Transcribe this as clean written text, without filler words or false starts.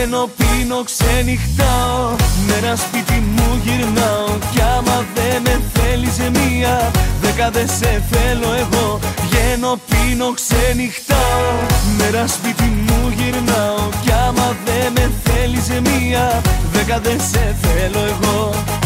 Βγαίνω, πίνω, ξενυχτάω, μέρα σπίτι μου γυρνάω. Κι άμα δεν με θέλεις μία, 10 δεν σε θέλω εγώ. Βγαίνω, πίνω, ξενυχτάω, μέρα σπίτι μου γυρνάω. Κι άμα δεν με θέλεις μία, 10 δεν σε θέλω εγώ.